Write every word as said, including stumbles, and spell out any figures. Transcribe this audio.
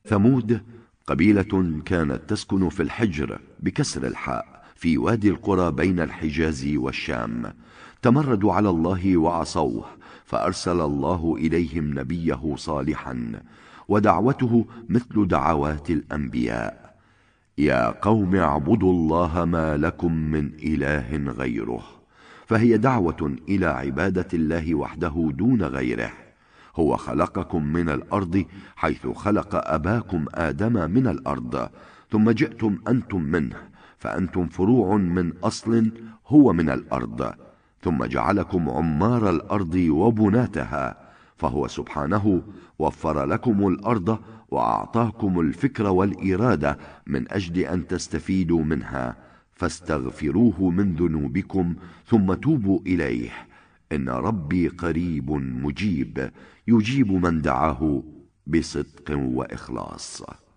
ثمود قبيلة كانت تسكن في الحجر بكسر الحاء في وادي القرى بين الحجاز والشام. تمردوا على الله وعصوه، فأرسل الله إليهم نبيه صالحا، ودعوته مثل دعوات الأنبياء: يا قوم اعبدوا الله ما لكم من إله غيره. فهي دعوة إلى عبادة الله وحده دون غيره. هو خلقكم من الأرض حيث خلق أباكم آدم من الأرض، ثم جئتم أنتم منه، فأنتم فروع من أصل هو من الأرض، ثم جعلكم عمار الأرض وبناتها. فهو سبحانه وفر لكم الأرض وأعطاكم الفكر والإرادة من أجل أن تستفيدوا منها، فاستغفروه من ذنوبكم ثم توبوا إليه، إن ربي قريب مجيب، يجيب من دعاه بصدق وإخلاص.